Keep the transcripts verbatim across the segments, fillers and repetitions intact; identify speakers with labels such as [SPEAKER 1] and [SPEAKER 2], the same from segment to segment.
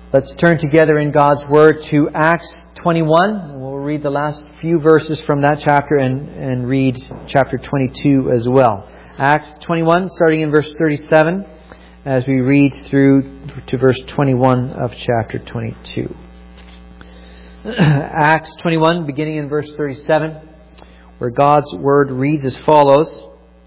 [SPEAKER 1] Let's turn together in God's Word to Acts twenty-one. We'll read the last few verses from that chapter and, and read chapter twenty-two as well. Acts twenty-one, starting in verse thirty-seven, as we read through to verse twenty-one of chapter twenty-two. Acts twenty-one, beginning in verse thirty-seven, where God's Word reads as follows.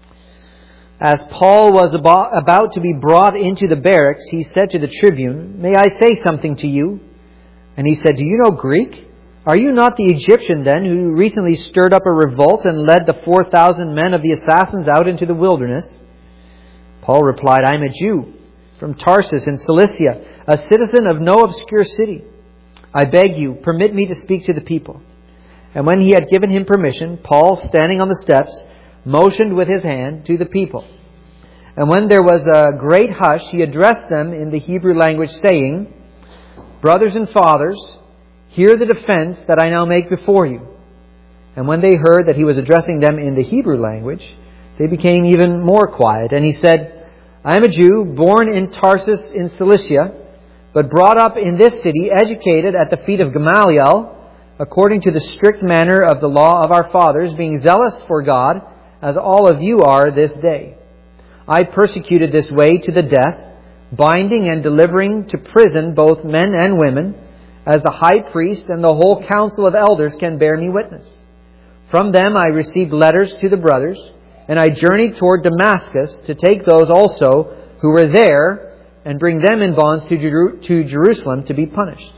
[SPEAKER 1] As Paul was about to be brought into the barracks, he said to the tribune, "May I say something to you?" And he said, "Do you know Greek? Are you not the Egyptian then who recently stirred up a revolt and led the four thousand men of the assassins out into the wilderness?" Paul replied, "I am a Jew from Tarsus in Cilicia, a citizen of no obscure city. I beg you, permit me to speak to the people." And when he had given him permission, Paul, standing on the steps, motioned with his hand to the people. And when there was a great hush, he addressed them in the Hebrew language, saying, "Brothers and fathers, hear the defense that I now make before you." And when they heard that he was addressing them in the Hebrew language, they became even more quiet. And he said, "I am a Jew, born in Tarsus in Cilicia, but brought up in this city, educated at the feet of Gamaliel, according to the strict manner of the law of our fathers, being zealous for God, as all of you are this day. I persecuted this way to the death, binding and delivering to prison both men and women, as the high priest and the whole council of elders can bear me witness. From them I received letters to the brothers, and I journeyed toward Damascus to take those also who were there and bring them in bonds to, Jer- to Jerusalem to be punished.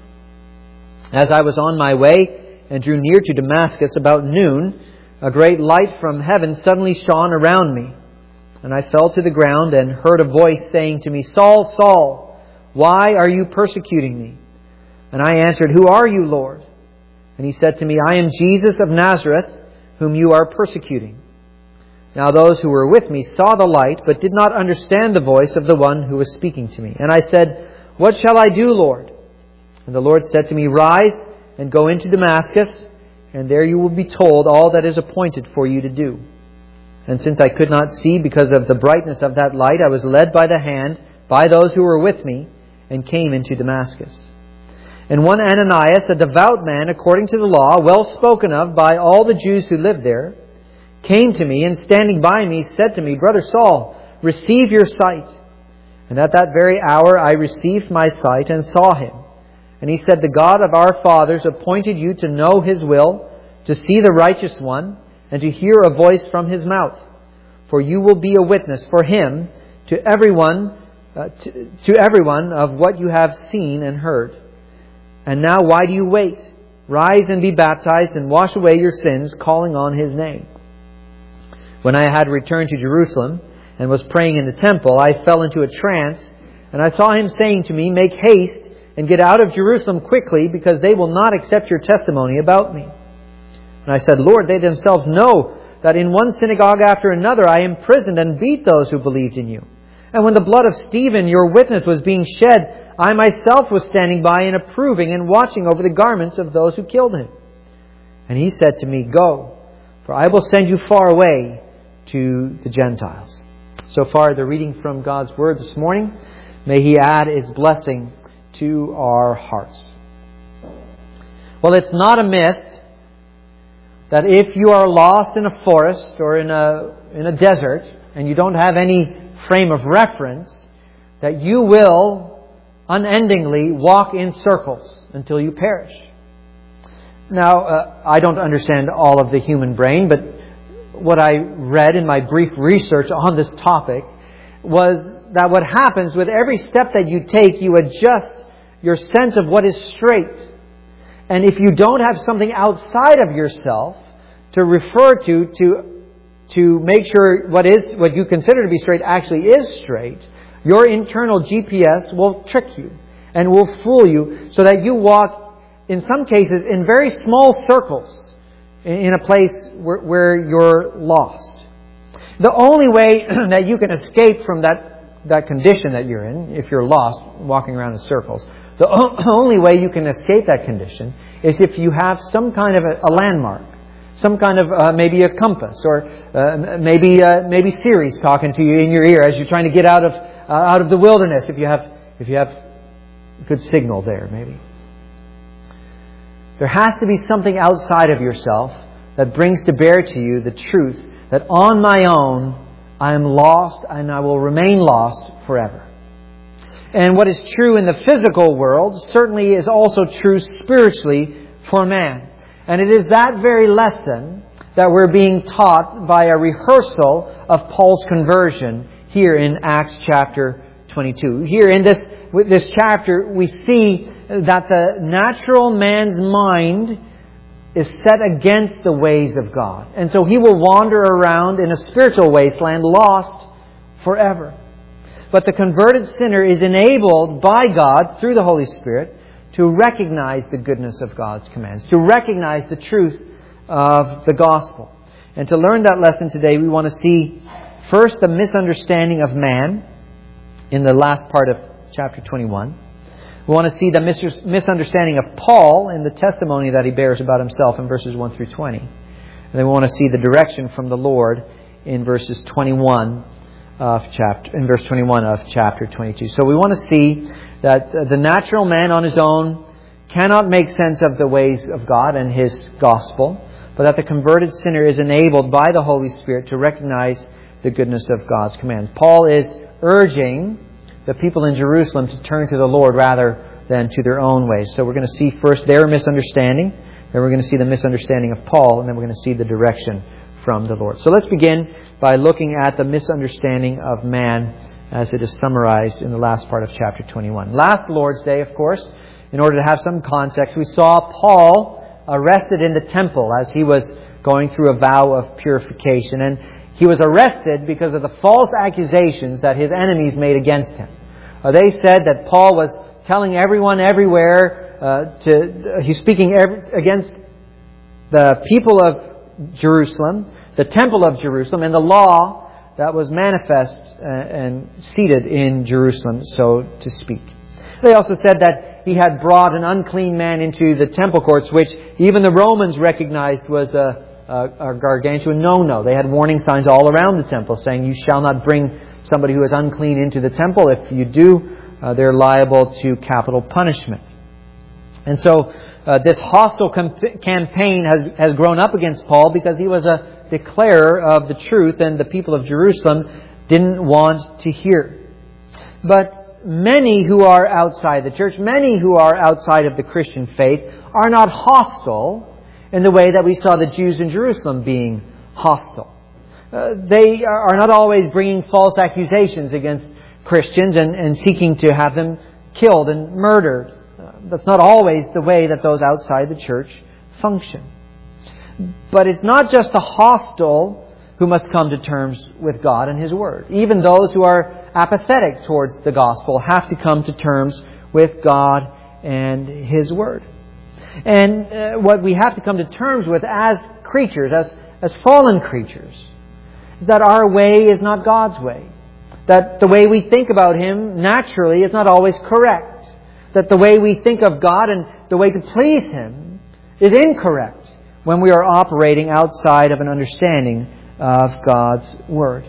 [SPEAKER 1] As I was on my way and drew near to Damascus about noon, a great light from heaven suddenly shone around me. And I fell to the ground and heard a voice saying to me, 'Saul, Saul, why are you persecuting me?' And I answered, 'Who are you, Lord?' And he said to me, 'I am Jesus of Nazareth, whom you are persecuting.' Now those who were with me saw the light, but did not understand the voice of the one who was speaking to me. And I said, 'What shall I do, Lord?' And the Lord said to me, 'Rise and go into Damascus, and there you will be told all that is appointed for you to do.' And since I could not see because of the brightness of that light, I was led by the hand by those who were with me and came into Damascus. And one Ananias, a devout man according to the law, well spoken of by all the Jews who lived there, came to me and standing by me said to me, 'Brother Saul, receive your sight.' And at that very hour I received my sight and saw him. And he said, 'The God of our fathers appointed you to know His will, to see the righteous one, and to hear a voice from His mouth. For you will be a witness for Him to everyone, uh, to, to everyone of what you have seen and heard. And now why do you wait? Rise and be baptized and wash away your sins, calling on His name.' When I had returned to Jerusalem and was praying in the temple, I fell into a trance, and I saw Him saying to me, 'Make haste and get out of Jerusalem quickly, because they will not accept your testimony about me.' And I said, 'Lord, they themselves know that in one synagogue after another I imprisoned and beat those who believed in you. And when the blood of Stephen, your witness, was being shed, I myself was standing by and approving and watching over the garments of those who killed him.' And He said to me, 'Go, for I will send you far away to the Gentiles.'" So far, the reading from God's Word this morning. May He add His blessing to our hearts. Well, it's not a myth that if you are lost in a forest or in a in a desert and you don't have any frame of reference, that you will unendingly walk in circles until you perish. Now, uh, I don't understand all of the human brain, but what I read in my brief research on this topic was that what happens with every step that you take, you adjust your sense of what is straight. And if you don't have something outside of yourself to refer to, to, to make sure what is, what you consider to be straight actually is straight, your internal G P S will trick you and will fool you so that you walk, in some cases, in very small circles in a place where, where you're lost. The only way that you can escape from that, that condition that you're in, if you're lost, walking around in circles, the only way you can escape that condition is if you have some kind of a, a landmark, some kind of uh, maybe a compass, or uh, maybe uh, maybe Siri's talking to you in your ear as you're trying to get out of uh, out of the wilderness. If you have if you have good signal there, maybe. There has to be something outside of yourself that brings to bear to you the truth that on my own I am lost and I will remain lost forever. And what is true in the physical world certainly is also true spiritually for man. And it is that very lesson that we're being taught by a rehearsal of Paul's conversion here in Acts chapter twenty-two. Here in this, this chapter, we see that the natural man's mind is set against the ways of God. And so he will wander around in a spiritual wasteland, lost forever. But the converted sinner is enabled by God, through the Holy Spirit, to recognize the goodness of God's commands, to recognize the truth of the gospel. And to learn that lesson today, we want to see first the misunderstanding of man in the last part of chapter twenty-one. We want to see the mis- misunderstanding of Paul in the testimony that he bears about himself in verses one through twenty. And then we want to see the direction from the Lord in verses twenty-one of chapter, in verse twenty-one of chapter twenty-two. So we want to see that the natural man on his own cannot make sense of the ways of God and His gospel, but that the converted sinner is enabled by the Holy Spirit to recognize the goodness of God's commands. Paul is urging the people in Jerusalem to turn to the Lord rather than to their own ways. So we're going to see first their misunderstanding, then we're going to see the misunderstanding of Paul, and then we're going to see the direction from the Lord. So let's begin by looking at the misunderstanding of man as it is summarized in the last part of chapter twenty-one. Last Lord's Day, of course, in order to have some context, we saw Paul arrested in the temple as he was going through a vow of purification. And he was arrested because of the false accusations that his enemies made against him. Uh, they said that Paul was telling everyone everywhere, uh, to uh, he's speaking every, against the people of Jerusalem, the temple of Jerusalem, and the law that was manifest uh, and seated in Jerusalem, so to speak. They also said that he had brought an unclean man into the temple courts, which even the Romans recognized was a, a, a gargantuan no-no. They had warning signs all around the temple saying, you shall not bring somebody who is unclean into the temple. If you do, uh, they're liable to capital punishment. And so uh, this hostile com- campaign has, has grown up against Paul because he was a declarer of the truth and the people of Jerusalem didn't want to hear. But many who are outside the church, many who are outside of the Christian faith, are not hostile in the way that we saw the Jews in Jerusalem being hostile. Uh, they are not always bringing false accusations against Christians and, and seeking to have them killed and murdered. Uh, that's not always the way that those outside the church function. But it's not just the hostile who must come to terms with God and His Word. Even those who are apathetic towards the gospel have to come to terms with God and His Word. And uh, what we have to come to terms with as creatures, as, as fallen creatures, is that our way is not God's way. That the way we think about Him naturally is not always correct. That the way we think of God and the way to please Him is incorrect when we are operating outside of an understanding of God's Word.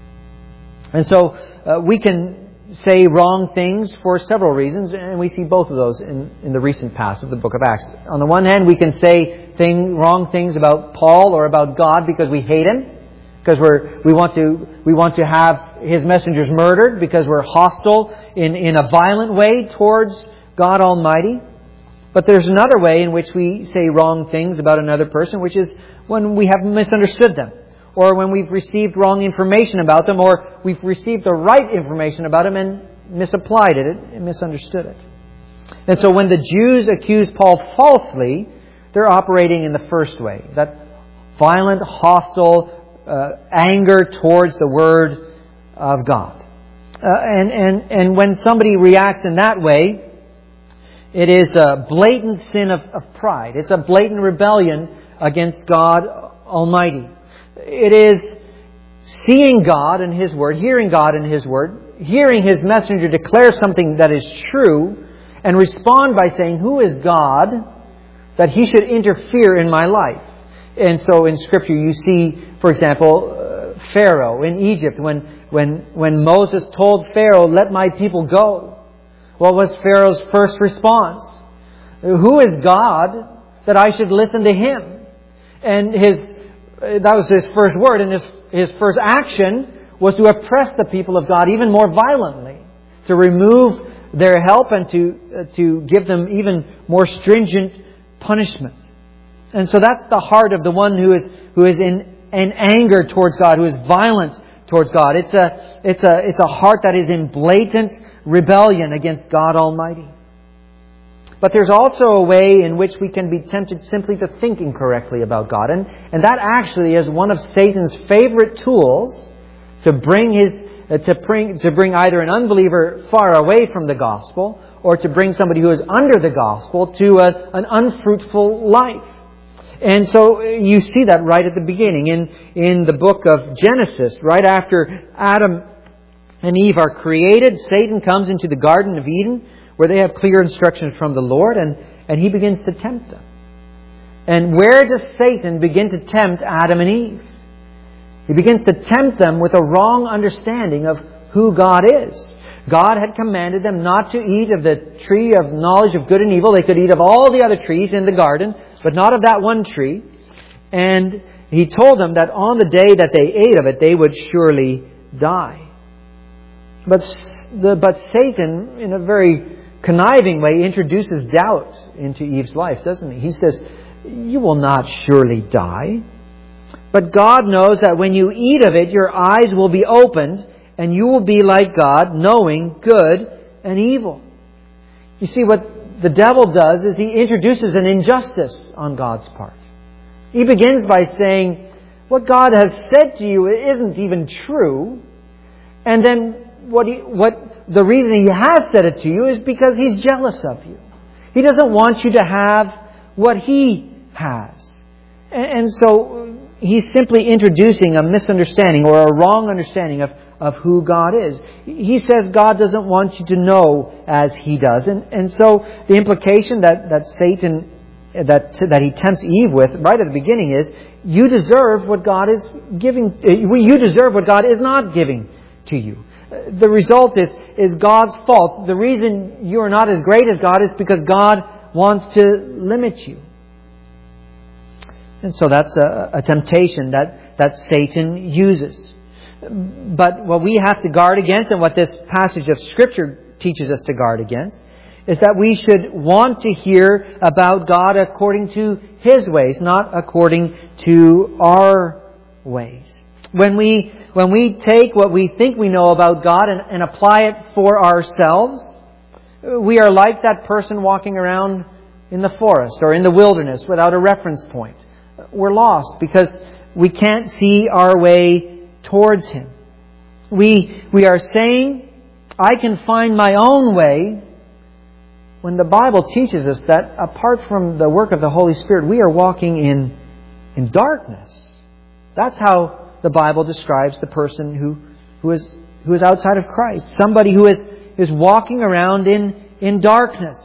[SPEAKER 1] And so uh, we can say wrong things for several reasons, and we see both of those in, in the recent past of the book of Acts. On the one hand, we can say thing, wrong things about Paul or about God because we hate Him, because we're we want to we want to have His messengers murdered, because we're hostile in, in a violent way towards God Almighty. But there's another way in which we say wrong things about another person, which is when we have misunderstood them, or when we've received wrong information about them, or we've received the right information about them and misapplied it and misunderstood it. And so when the Jews accuse Paul falsely, they're operating in the first way, that violent, hostile uh, anger towards the Word of God. Uh, and, and, and when somebody reacts in that way, it is a blatant sin of, of pride. It's a blatant rebellion against God Almighty. It is seeing God and His Word, hearing God and His Word, hearing His messenger declare something that is true, and respond by saying, who is God that He should interfere in my life? And so in Scripture you see, for example, uh, Pharaoh in Egypt, when, when, when Moses told Pharaoh, let my people go. What was Pharaoh's first response? Who is God that I should listen to Him? And his that was his first word, and his, his first action was to oppress the people of God even more violently, to remove their help and to uh, to give them even more stringent punishment. And so that's the heart of the one who is who is in, in anger towards God, who is violent towards God. It's a it's a it's a heart that is in blatant rebellion against God Almighty. But there's also a way in which we can be tempted simply to think incorrectly about God. And, and that actually is one of Satan's favorite tools to bring his uh, to bring to bring either an unbeliever far away from the gospel, or to bring somebody who is under the gospel to a, an unfruitful life. And so you see that right at the beginning in, in the book of Genesis. Right after Adam and Eve are created, Satan comes into the Garden of Eden, where they have clear instructions from the Lord, and, and he begins to tempt them. And where does Satan begin to tempt Adam and Eve? He begins to tempt them with a wrong understanding of who God is. God had commanded them not to eat of the tree of knowledge of good and evil. They could eat of all the other trees in the garden, but not of that one tree. And He told them that on the day that they ate of it, they would surely die. But, the, but Satan, in a very conniving way, introduces doubt into Eve's life, doesn't he? He says, you will not surely die. But God knows that when you eat of it, your eyes will be opened, and you will be like God, knowing good and evil. You see, what the devil does is he introduces an injustice on God's part. He begins by saying, what God has said to you isn't even true. And then what he, what the reason He has said it to you is because He's jealous of you. He doesn't want you to have what He has. And, and so He's simply introducing a misunderstanding or a wrong understanding of of who God is. He says God doesn't want you to know as He does. And, and so the implication that, that Satan, that, that he tempts Eve with right at the beginning is, you deserve what God is giving, you deserve what God is not giving to you. The result is, is God's fault. The reason you are not as great as God is because God wants to limit you. And so that's a, a temptation that, that Satan uses. But what we have to guard against, and what this passage of Scripture teaches us to guard against, is that we should want to hear about God according to His ways, not according to our ways. When we when we take what we think we know about God and, and apply it for ourselves, we are like that person walking around in the forest or in the wilderness without a reference point. We're lost because we can't see our way towards Him. We we are saying, I can find my own way, when the Bible teaches us that apart from the work of the Holy Spirit, we are walking in, in darkness. That's how the Bible describes the person who, who is who is outside of Christ. Somebody who is, is walking around in, in darkness.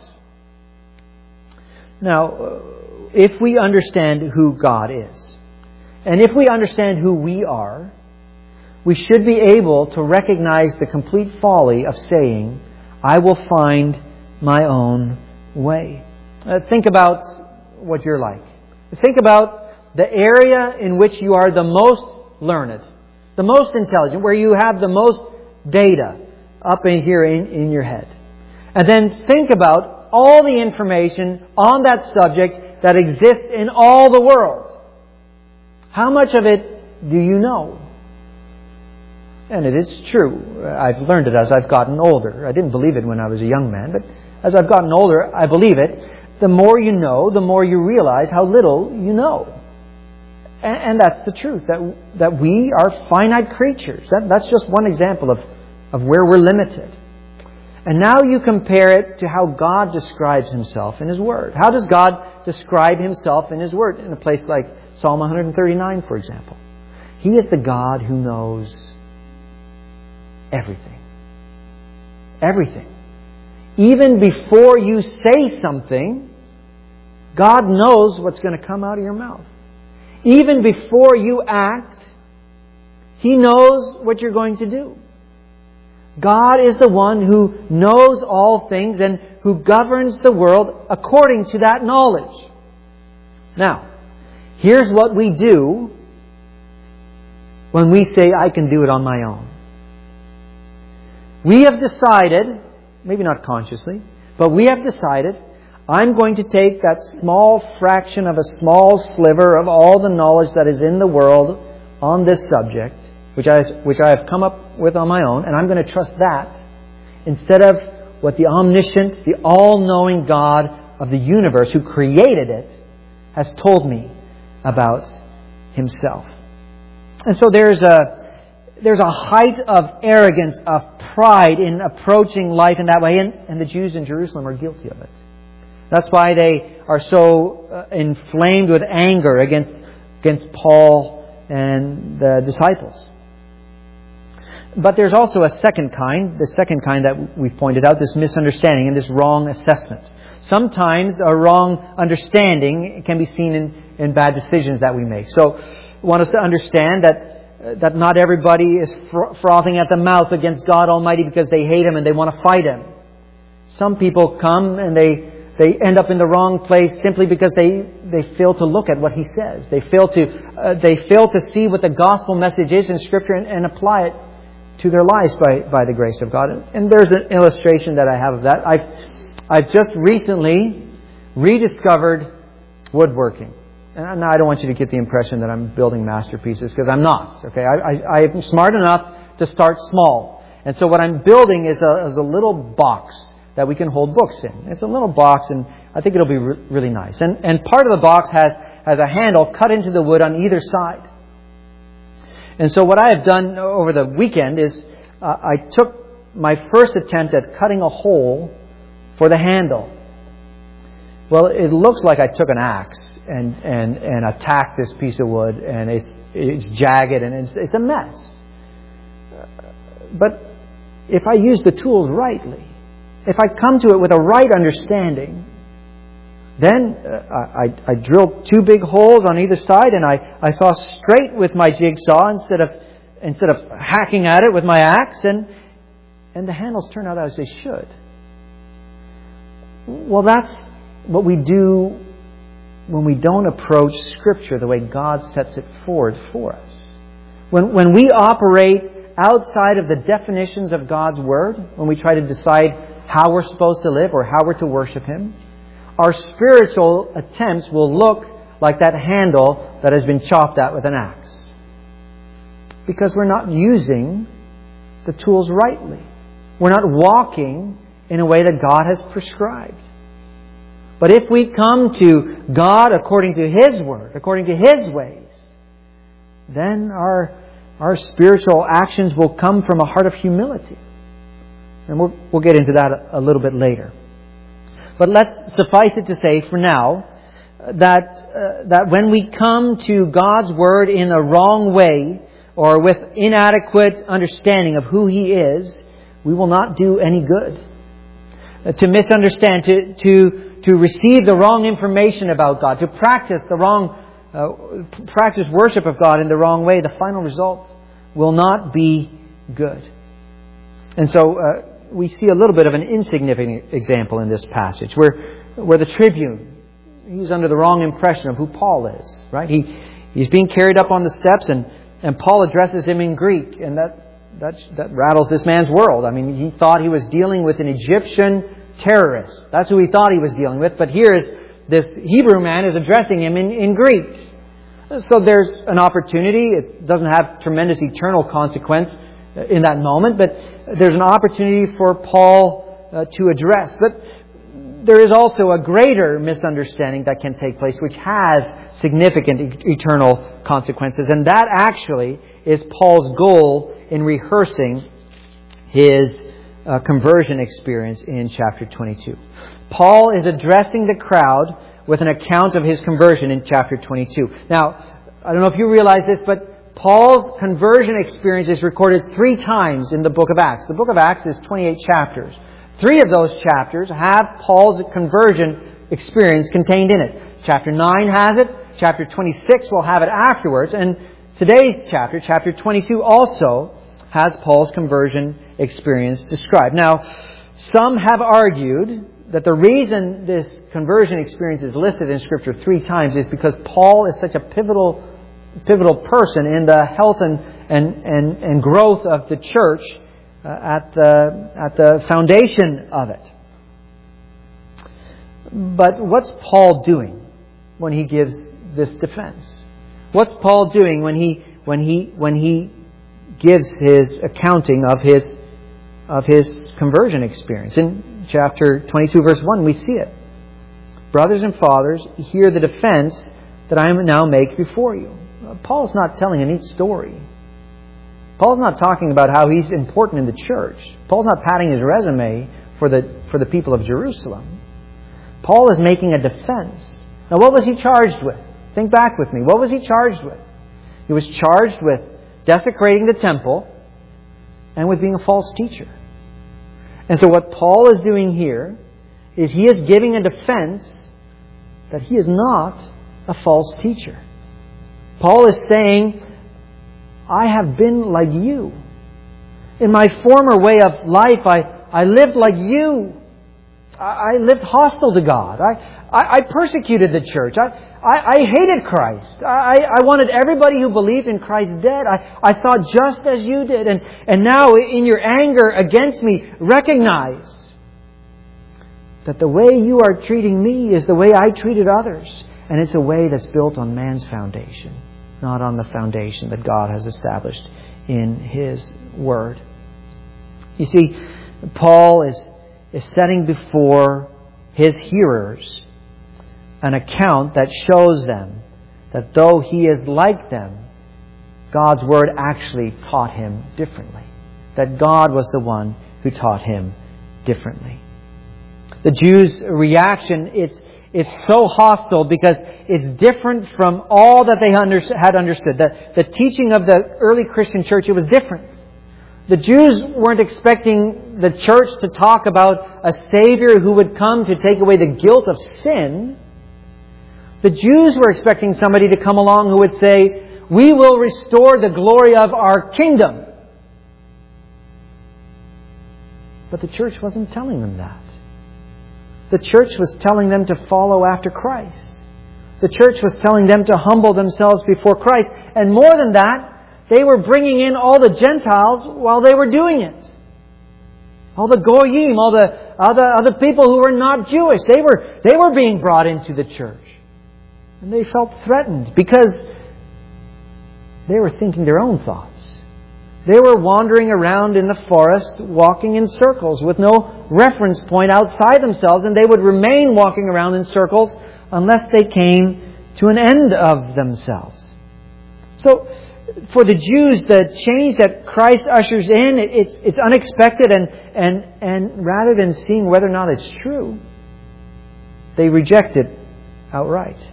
[SPEAKER 1] Now, if we understand who God is, and if we understand who we are, we should be able to recognize the complete folly of saying, I will find my own way. Uh, think about what you're like. Think about the area in which you are the most learned, the most intelligent, where you have the most data up in here in, in your head. And then think about all the information on that subject that exists in all the world. How much of it do you know? And it is true. I've learned it as I've gotten older. I didn't believe it when I was a young man, but as I've gotten older, I believe it. The more you know, the more you realize how little you know. And, and that's the truth, that that we are finite creatures. That, that's just one example of, of where we're limited. And now you compare it to how God describes Himself in His Word. How does God describe Himself in His Word? In a place like Psalm one thirty-nine, for example. He is the God who knows everything. Everything. Even before you say something, God knows what's going to come out of your mouth. Even before you act, He knows what you're going to do. God is the one who knows all things and who governs the world according to that knowledge. Now, here's what we do when we say, I can do it on my own. We have decided, maybe not consciously, but we have decided, I'm going to take that small fraction of a small sliver of all the knowledge that is in the world on this subject, which I, which I have come up with on my own, and I'm going to trust that instead of what the omniscient, the all-knowing God of the universe who created it has told me about Himself. And so there's a, there's a height of arrogance, of pride in approaching life in that way, and, and the Jews in Jerusalem are guilty of it. That's why they are so uh, inflamed with anger against, against Paul and the disciples. But there's also a second kind, the second kind that we've pointed out, this misunderstanding and this wrong assessment. Sometimes a wrong understanding can be seen in, in bad decisions that we make. So I want us to understand that uh, that not everybody is fr- frothing at the mouth against God Almighty because they hate Him and they want to fight Him. Some people come and they they end up in the wrong place simply because they, they fail to look at what He says. They fail to uh, they fail to see what the gospel message is in Scripture and, and apply it to their lives by, by the grace of God. And, and there's an illustration that I have of that. I've I've just recently rediscovered woodworking. And I don't want you to get the impression that I'm building masterpieces, because I'm not. Okay, I, I, I'm smart enough to start small. And so what I'm building is a, is a little box that we can hold books in. It's a little box, and I think it'll be re- really nice. And, and part of the box has, has a handle cut into the wood on either side. And so what I have done over the weekend is uh, I took my first attempt at cutting a hole for the handle. Well, it looks like I took an axe and, and, and attacked this piece of wood, and it's, it's jagged and it's, it's a mess. But if I use the tools rightly, if I come to it with a right understanding, then uh, I, I drilled two big holes on either side, and I, I saw straight with my jigsaw instead of instead of hacking at it with my axe, and and the handles turn out as they should. Well, that's what we do when we don't approach Scripture the way God sets it forward for us. When when we operate outside of the definitions of God's Word, when we try to decide how we're supposed to live or how we're to worship Him, our spiritual attempts will look like that handle that has been chopped at with an axe. Because we're not using the tools rightly. We're not walking in a way that God has prescribed. But if we come to God according to His Word, according to His ways, then our, our spiritual actions will come from a heart of humility. And we'll, we'll get into that a, a little bit later. But let's suffice it to say for now that uh, that when we come to God's Word in a wrong way or with inadequate understanding of who He is, we will not do any good. Uh, to misunderstand, to to to receive the wrong information about God, to practice the wrong uh, practice worship of God in the wrong way, the final result will not be good. And so uh, we see a little bit of an insignificant example in this passage where where the tribune, he's under the wrong impression of who Paul is, right? He he's being carried up on the steps, and, and Paul addresses him in Greek, and that, that that rattles this man's world. I mean, he thought he was dealing with an Egyptian terrorist. That's who he thought he was dealing with. But here is this Hebrew man is addressing him in, in Greek. So there's an opportunity. It doesn't have tremendous eternal consequence in that moment, but there's an opportunity for Paul uh, to address. But there is also a greater misunderstanding that can take place, which has significant e- eternal consequences. And that actually is Paul's goal in rehearsing his uh, conversion experience in chapter twenty-two. Paul is addressing the crowd with an account of his conversion in chapter twenty-two. Now, I don't know if you realize this, but Paul's conversion experience is recorded three times in the book of Acts. The book of Acts is twenty-eight chapters. Three of those chapters have Paul's conversion experience contained in it. Chapter nine has it. Chapter twenty-six will have it afterwards. And today's chapter, chapter twenty-two, also has Paul's conversion experience described. Now, some have argued that the reason this conversion experience is listed in Scripture three times is because Paul is such a pivotal pivotal person in the health and, and, and, and growth of the church uh, at the at the foundation of it. But what's Paul doing when he gives this defense? What's Paul doing when he when he when he gives his accounting of his of his conversion experience? In chapter twenty-two, verse one, we see it. Brothers and fathers, hear the defense that I now make before you. Paul's not telling a neat story. Paul's not talking about how he's important in the church. Paul's not padding his resume for the for the people of Jerusalem. Paul is making a defense. Now, what was he charged with? Think back with me. What was he charged with? He was charged with desecrating the temple and with being a false teacher. And so what Paul is doing here is he is giving a defense that he is not a false teacher. Paul is saying, I have been like you. In my former way of life, I, I lived like you. I, I lived hostile to God. I, I, I persecuted the church. I, I, I hated Christ. I, I wanted everybody who believed in Christ dead. I, I thought just as you did. And, and now in your anger against me, recognize that the way you are treating me is the way I treated others. And it's a way that's built on man's foundation, not on the foundation that God has established in His Word. You see, Paul is, is setting before his hearers an account that shows them that though he is like them, God's Word actually taught him differently. That God was the one who taught him differently. The Jews' reaction, it's It's so hostile because it's different from all that they under, had understood. The, the teaching of the early Christian church, it was different. The Jews weren't expecting the church to talk about a Savior who would come to take away the guilt of sin. The Jews were expecting somebody to come along who would say, we will restore the glory of our kingdom. But the church wasn't telling them that. The church was telling them to follow after Christ. The church was telling them to humble themselves before Christ. And more than that, they were bringing in all the Gentiles while they were doing it. All the Goyim, all the other, other people who were not Jewish. They were, they were being brought into the church. And they felt threatened because they were thinking their own thoughts. They were wandering around in the forest, walking in circles with no reference point outside themselves, and they would remain walking around in circles unless they came to an end of themselves. So, for the Jews, the change that Christ ushers in, it's, it's unexpected, and, and, and rather than seeing whether or not it's true, they reject it outright.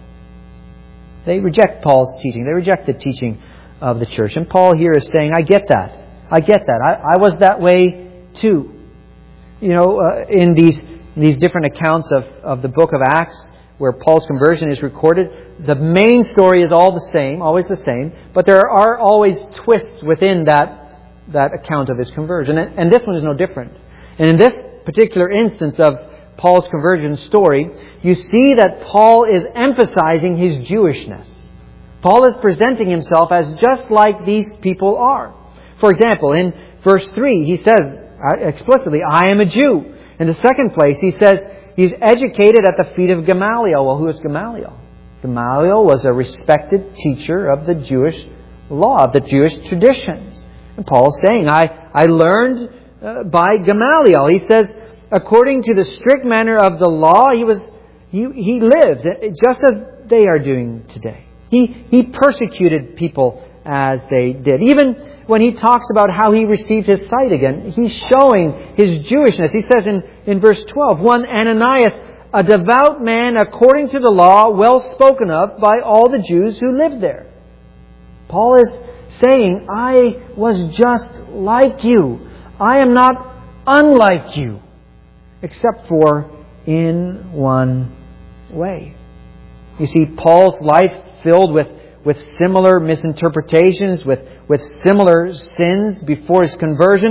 [SPEAKER 1] They reject Paul's teaching. They reject the teaching of the church. And Paul here is saying, I get that. I get that. I, I was that way too. You know, uh, in these these different accounts of, of the book of Acts, where Paul's conversion is recorded, the main story is all the same, always the same, but there are always twists within that, that account of his conversion. And, and this one is no different. And in this particular instance of Paul's conversion story, you see that Paul is emphasizing his Jewishness. Paul is presenting himself as just like these people are. For example, in verse three, he says explicitly, I am a Jew. In the second place, he says he's educated at the feet of Gamaliel. Well, who is Gamaliel? Gamaliel was a respected teacher of the Jewish law, of the Jewish traditions. And Paul is saying, I, I learned uh, by Gamaliel. He says, according to the strict manner of the law, he was he, he lived just as they are doing today. He, he persecuted people as they did. Even when he talks about how he received his sight again, he's showing his Jewishness. He says in, in verse twelve, one Ananias, a devout man according to the law, well spoken of by all the Jews who lived there. Paul is saying, I was just like you. I am not unlike you, except for in one way. You see, Paul's life filled with, with similar misinterpretations, with, with similar sins before his conversion.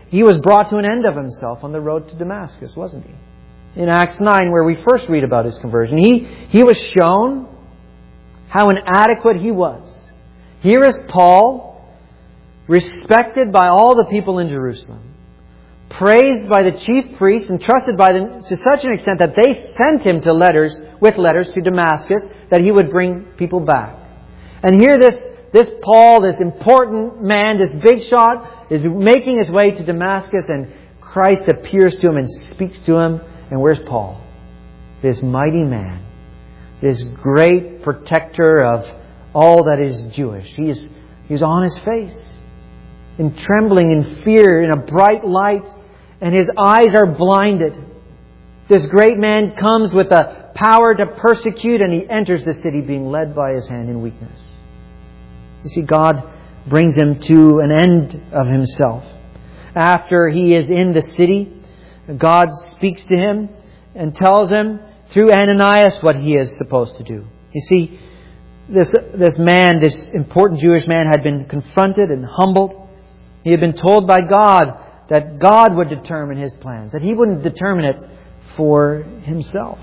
[SPEAKER 1] he was brought to an end of himself on the road to Damascus, wasn't he? In Acts nine, where we first read about his conversion, he, he was shown how inadequate he was. Here is Paul, respected by all the people in Jerusalem, praised by the chief priests and trusted by them to such an extent that they sent him to letters with letters to Damascus that he would bring people back. And here this, this Paul, this important man, this big shot, is making his way to Damascus, and Christ appears to him and speaks to him. And where's Paul? This mighty man, this great protector of all that is Jewish. He is, he's on his face, in trembling, in fear, in a bright light, and his eyes are blinded. This great man comes with the power to persecute, and he enters the city being led by his hand in weakness. You see, God brings him to an end of himself. After he is in the city, God speaks to him and tells him through Ananias what he is supposed to do. You see, this, this man, this important Jewish man, had been confronted and humbled. He had been told by God that God would determine his plans, that he wouldn't determine it for himself.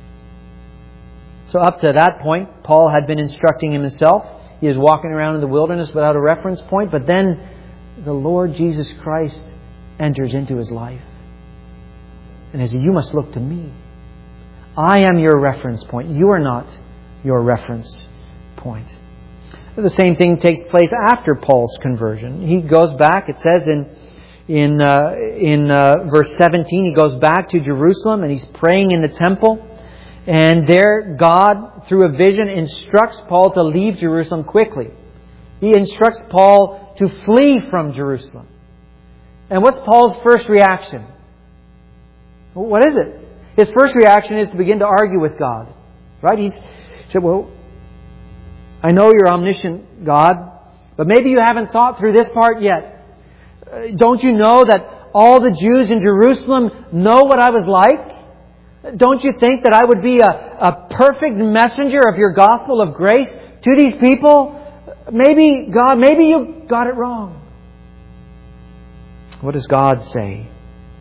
[SPEAKER 1] So up to that point, Paul had been instructing himself. He is walking around in the wilderness without a reference point. But then the Lord Jesus Christ enters into his life. And he says, you must look to me. I am your reference point. You are not your reference point. The same thing takes place after Paul's conversion. He goes back, it says in in uh, in uh, verse seventeen, he goes back to Jerusalem and he's praying in the temple. And there God, through a vision, instructs Paul to leave Jerusalem quickly. He instructs Paul to flee from Jerusalem. And what's Paul's first reaction? What is it? His first reaction is to begin to argue with God. Right? He's, he said, well, I know you're omniscient, God, but maybe you haven't thought through this part yet. Don't you know that all the Jews in Jerusalem know what I was like? Don't you think that I would be a, a perfect messenger of your gospel of grace to these people? Maybe, God, maybe you got it wrong. What does God say?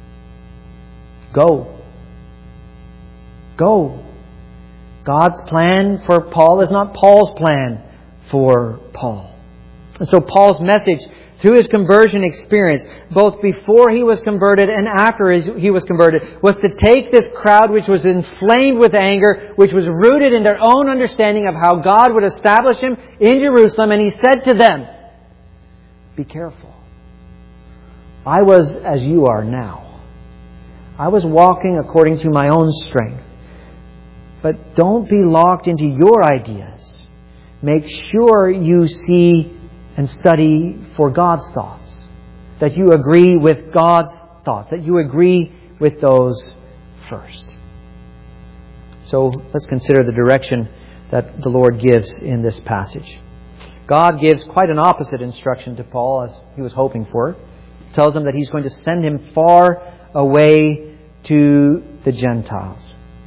[SPEAKER 1] Go. Go. God's plan for Paul is not Paul's plan for Paul. And so Paul's message through his conversion experience, both before he was converted and after he was converted, was to take this crowd which was inflamed with anger, which was rooted in their own understanding of how God would establish him in Jerusalem. And he said to them, be careful. I was as you are now. I was walking according to my own strength. But don't be locked into your ideas. Make sure you see and study for God's thoughts. That you agree with God's thoughts. That you agree with those first. So let's consider the direction that the Lord gives in this passage. God gives quite an opposite instruction to Paul as he was hoping for. He tells him that he's going to send him far away to the Gentiles.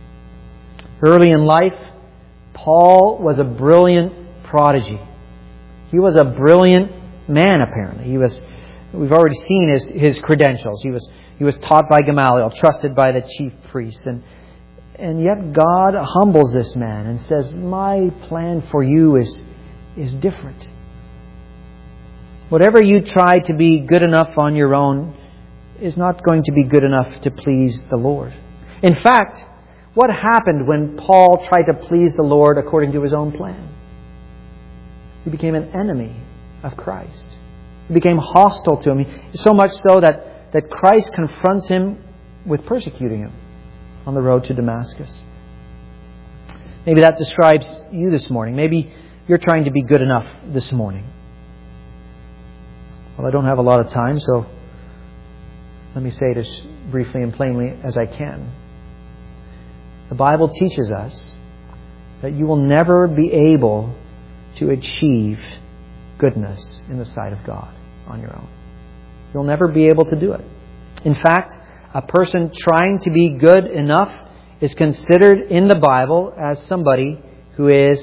[SPEAKER 1] Early in life, Paul was a brilliant prodigy. He was a brilliant man, apparently. He was, we've already seen his, his credentials. He was, he was taught by Gamaliel, trusted by the chief priests. And, and yet God humbles this man and says, my plan for you is, is different. Whatever you try to be good enough on your own is not going to be good enough to please the Lord. In fact, what happened when Paul tried to please the Lord according to his own plan? He became an enemy of Christ. He became hostile to him. So much so that, that Christ confronts him with persecuting him on the road to Damascus. Maybe that describes you this morning. Maybe you're trying to be good enough this morning. Well, I don't have a lot of time, so let me say it as briefly and plainly as I can. The Bible teaches us that you will never be able to achieve goodness in the sight of God on your own. You'll never be able to do it. In fact, a person trying to be good enough is considered in the Bible as somebody who is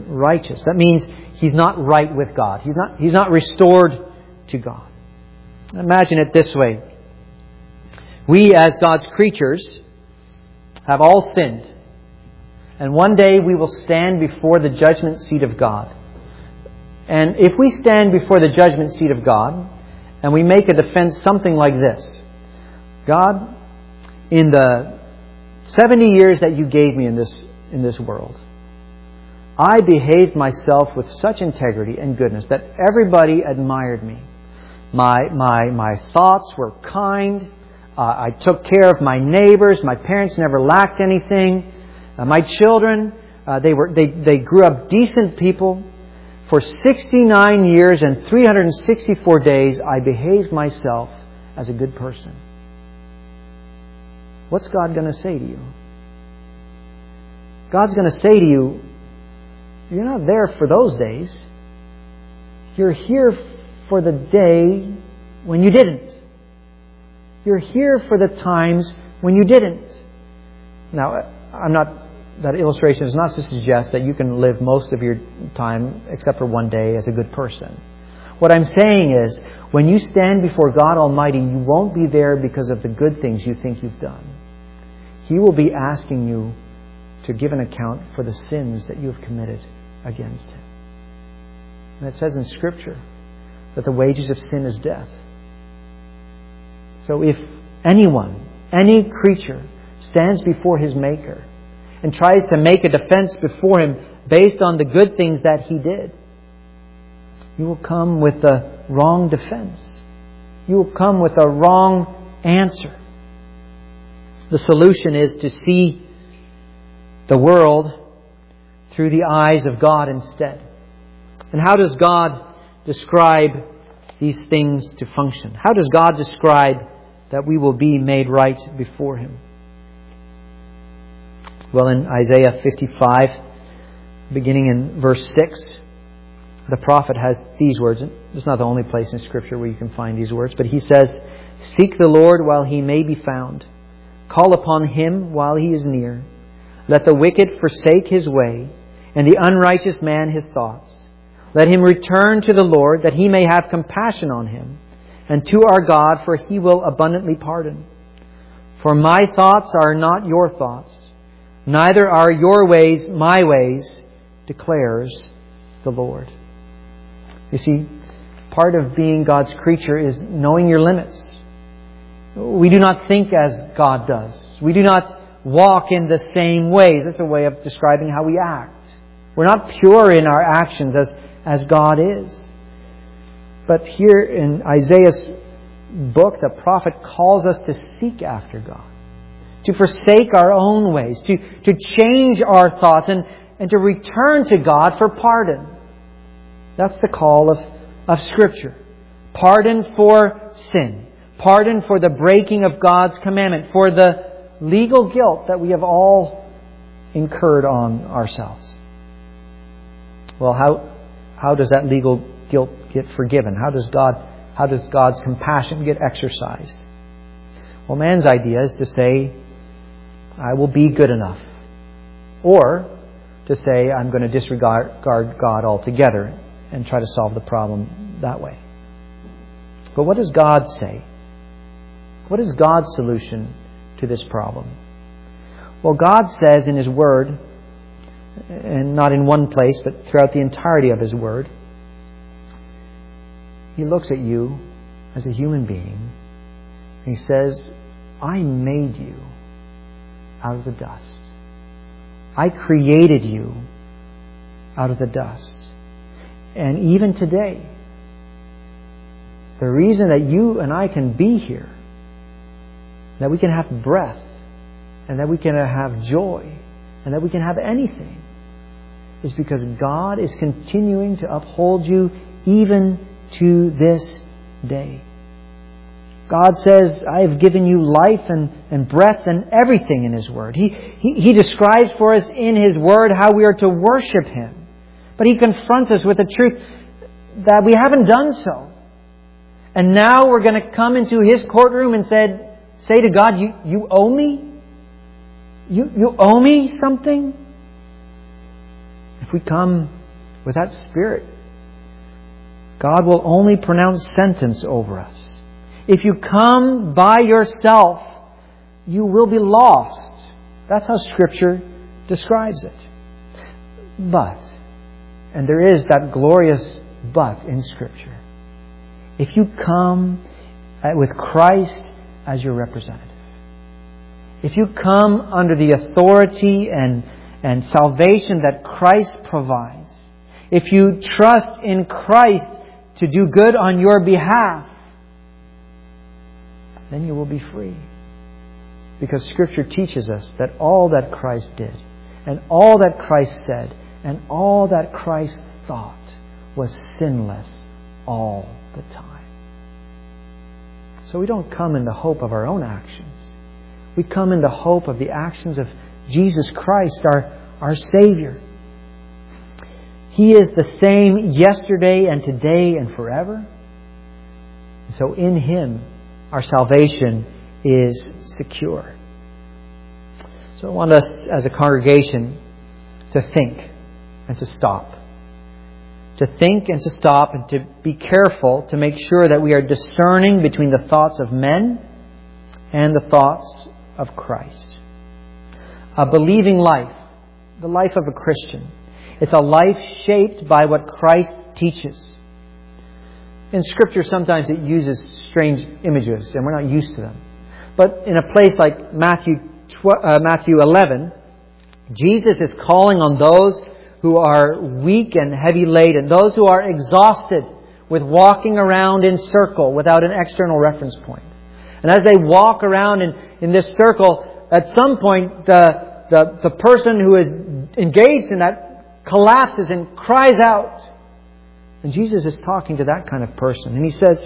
[SPEAKER 1] unrighteous. That means he's not right with God. He's not, he's not restored to God. Imagine it this way. We, as God's creatures, have all sinned. And one day we will stand before the judgment seat of God. And if we stand before the judgment seat of God, and we make a defense something like this: God, in the seventy years that you gave me in this in this world, I behaved myself with such integrity and goodness that everybody admired me. My my my thoughts were kind. Uh, I took care of my neighbors. My parents never lacked anything. Uh, my children, uh, they were they they grew up decent people. For sixty-nine years and three hundred sixty-four days, I behaved myself as a good person. What's God going to say to you? God's going to say to you, you're not there for those days. You're here for the day when you didn't. You're here for the times when you didn't. Now, I'm not... That illustration is not to suggest that you can live most of your time, except for one day, as a good person. What I'm saying is, when you stand before God Almighty, you won't be there because of the good things you think you've done. He will be asking you to give an account for the sins that you have committed against Him. And it says in Scripture that the wages of sin is death. So if anyone, any creature, stands before his Maker and tries to make a defense before Him based on the good things that he did, you will come with the wrong defense. You will come with a wrong answer. The solution is to see the world through the eyes of God instead. And how does God describe these things to function? How does God describe that we will be made right before Him? Well, in Isaiah fifty-five, beginning in verse six, the prophet has these words. It's not the only place in Scripture where you can find these words, but he says, "Seek the Lord while He may be found. Call upon Him while He is near. Let the wicked forsake his way, and the unrighteous man his thoughts. Let him return to the Lord, that He may have compassion on him, and to our God, for He will abundantly pardon. For my thoughts are not your thoughts, neither are your ways my ways, declares the Lord." You see, part of being God's creature is knowing your limits. We do not think as God does. We do not walk in the same ways. That's a way of describing how we act. We're not pure in our actions as, as God is. But here in Isaiah's book, the prophet calls us to seek after God, to forsake our own ways, to, to change our thoughts, and, and to return to God for pardon. That's the call of, of Scripture. Pardon for sin. Pardon for the breaking of God's commandment. For the legal guilt that we have all incurred on ourselves. Well, how, how does that legal guilt get forgiven? How does God, how does God's compassion get exercised? Well, man's idea is to say, I will be good enough. Or to say, I'm going to disregard God altogether and try to solve the problem that way. But what does God say? What is God's solution to this problem? Well, God says in His Word, and not in one place, but throughout the entirety of His Word, He looks at you as a human being and He says, I made you out of the dust. I created you out of the dust. And even today, the reason that you and I can be here, that we can have breath, and that we can have joy, and that we can have anything, is because God is continuing to uphold you even to this day. God says, I have given you life and, and breath and everything in His Word. He, he, he describes for us in His Word how we are to worship Him. But He confronts us with the truth that we haven't done so. And now we're going to come into His courtroom and said, say to God, you, you owe me? You, you owe me something? If we come with that spirit, God will only pronounce sentence over us. If you come by yourself, you will be lost. That's how Scripture describes it. But, and there is that glorious but in Scripture, if you come with Christ as your representative, if you come under the authority and, and salvation that Christ provides, if you trust in Christ to do good on your behalf, then you will be free. Because Scripture teaches us that all that Christ did, and all that Christ said, and all that Christ thought was sinless all the time. So we don't come in the hope of our own actions. We come in the hope of the actions of Jesus Christ, our, our Savior. He is the same yesterday and today and forever. And so in Him, our salvation is secure. So I want us as a congregation to think and to stop. To think and to stop and to be careful to make sure that we are discerning between the thoughts of men and the thoughts of Christ. A believing life, the life of a Christian, it's a life shaped by what Christ teaches. In Scripture, sometimes it uses strange images, and we're not used to them. But in a place like Matthew, uh, Matthew eleven, Jesus is calling on those who are weak and heavy laden, those who are exhausted with walking around in circle without an external reference point. And as they walk around in, in this circle, at some point, the, the, the person who is engaged in that collapses and cries out. And Jesus is talking to that kind of person. And He says,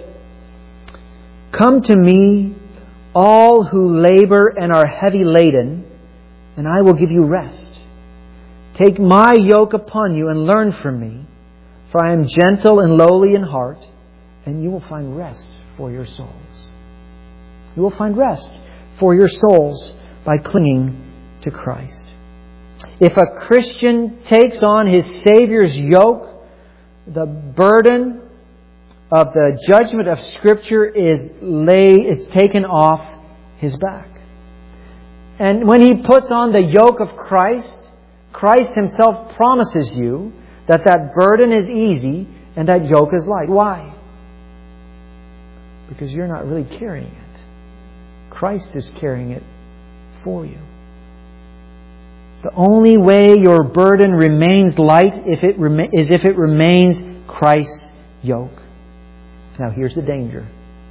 [SPEAKER 1] "Come to me, all who labor and are heavy laden, and I will give you rest. Take my yoke upon you and learn from me, for I am gentle and lowly in heart, and you will find rest for your souls." You will find rest for your souls by clinging to Christ. If a Christian takes on his Savior's yoke, the burden of the judgment of Scripture is lay, it's taken off his back. And when he puts on the yoke of Christ, Christ Himself promises you that that burden is easy and that yoke is light. Why? Because you're not really carrying it. Christ is carrying it for you. The only way your burden remains light if it rem- is if it remains Christ's yoke. Now here's the danger.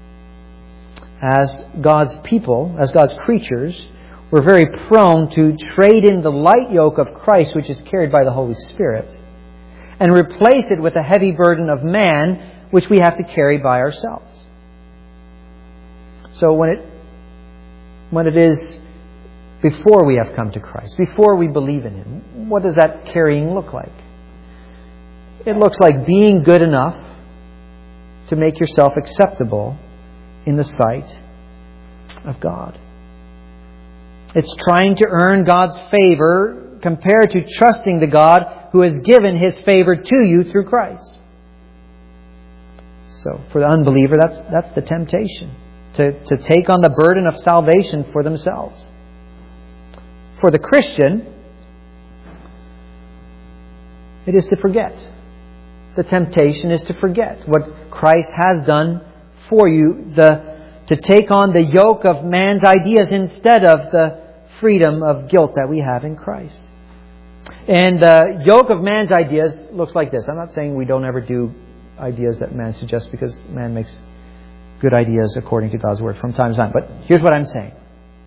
[SPEAKER 1] As God's people, as God's creatures, we're very prone to trade in the light yoke of Christ, which is carried by the Holy Spirit, and replace it with a heavy burden of man, which we have to carry by ourselves. So when it when it is before we have come to Christ, before we believe in Him, what does that carrying look like? It looks like being good enough to make yourself acceptable in the sight of God. It's trying to earn God's favor compared to trusting the God who has given His favor to you through Christ. So for the unbeliever, that's that's the temptation. To, to take on the burden of salvation for themselves. For the Christian, it is to forget. The temptation is to forget what Christ has done for you. The, to take on the yoke of man's ideas instead of the freedom of guilt that we have in Christ. And the yoke of man's ideas looks like this. I'm not saying we don't ever do ideas that man suggests, because man makes good ideas according to God's Word from time to time. But here's what I'm saying.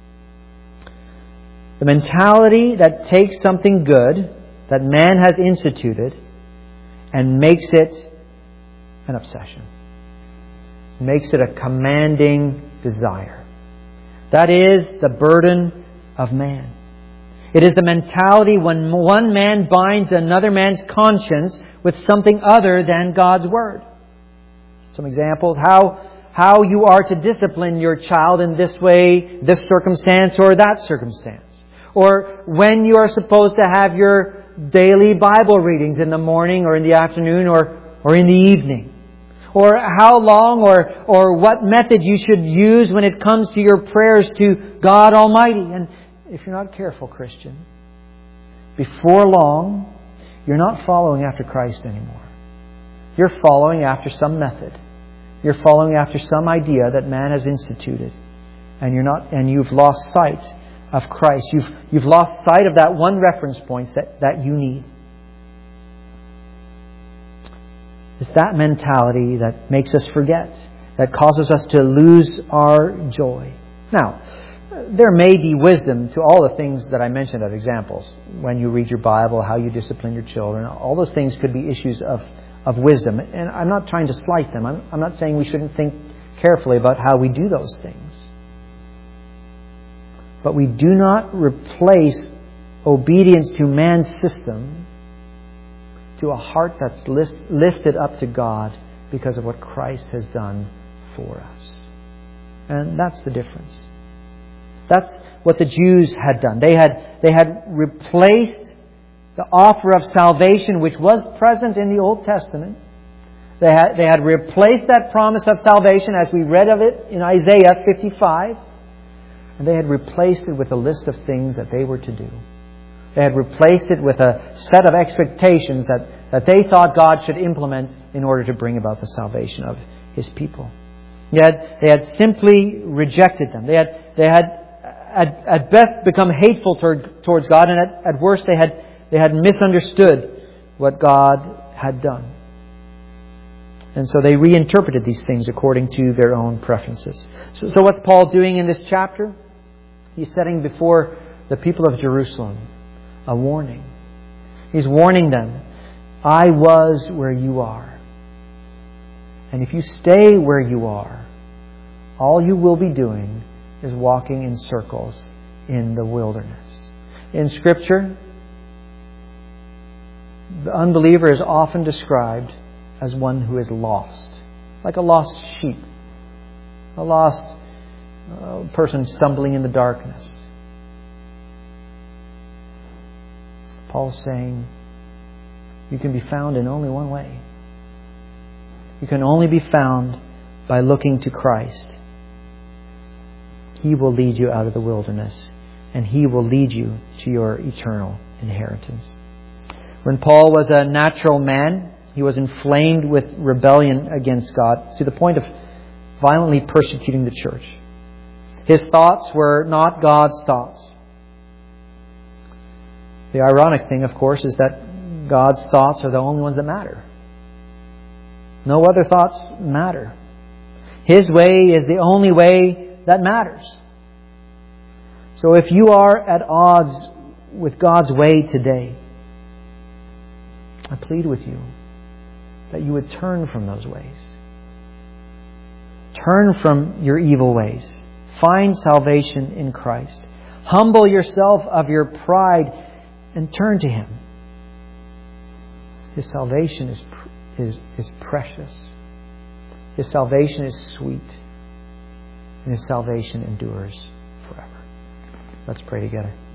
[SPEAKER 1] The mentality that takes something good that man has instituted and makes it an obsession. Makes it a commanding desire. That is the burden of man. It is the mentality when one man binds another man's conscience with something other than God's Word. Some examples. How How you are to discipline your child in this way, this circumstance, or that circumstance. Or when you are supposed to have your daily Bible readings in the morning or in the afternoon or, or in the evening. or how long or, or what method you should use when it comes to your prayers to God Almighty. And if you're not careful, Christian, before long, you're not following after Christ anymore. You're following after some method. You're following after some idea that man has instituted. And you're not, and you've lost sight of Christ. You've, you've lost sight of that one reference point that, that you need. It's that mentality that makes us forget, that causes us to lose our joy. Now, there may be wisdom to all the things that I mentioned as examples. When you read your Bible, how you discipline your children, all those things could be issues of, of wisdom. And I'm not trying to slight them. I'm, I'm not saying we shouldn't think carefully about how we do those things. But we do not replace obedience to man's system to a heart that's lifted up to God because of what Christ has done for us. And that's the difference. That's what the Jews had done. They had, they had replaced the offer of salvation which was present in the Old Testament. They had, they had replaced that promise of salvation as we read of it in Isaiah fifty-five. And they had replaced it with a list of things that they were to do. They had replaced it with a set of expectations that, that they thought God should implement in order to bring about the salvation of His people. Yet they had simply rejected them. They had, they had at, at best become hateful toward, towards God, and at, at worst they had, they had misunderstood what God had done. And so they reinterpreted these things according to their own preferences. So, so what's Paul doing in this chapter? He's setting before the people of Jerusalem a warning. He's warning them, I was where you are. And if you stay where you are, all you will be doing is walking in circles in the wilderness. In Scripture, the unbeliever is often described as one who is lost, like a lost sheep, a lost uh, person stumbling in the darkness. Paul's saying, you can be found in only one way. You can only be found by looking to Christ. He will lead you out of the wilderness, and He will lead you to your eternal inheritance. When Paul was a natural man, he was inflamed with rebellion against God to the point of violently persecuting the church. His thoughts were not God's thoughts. The ironic thing, of course, is that God's thoughts are the only ones that matter. No other thoughts matter. His way is the only way that matters. So if you are at odds with God's way today, I plead with you that you would turn from those ways. Turn from your evil ways. Find salvation in Christ. Humble yourself of your pride and turn to Him. His salvation is, is, is precious. His salvation is sweet. And His salvation endures forever. Let's pray together.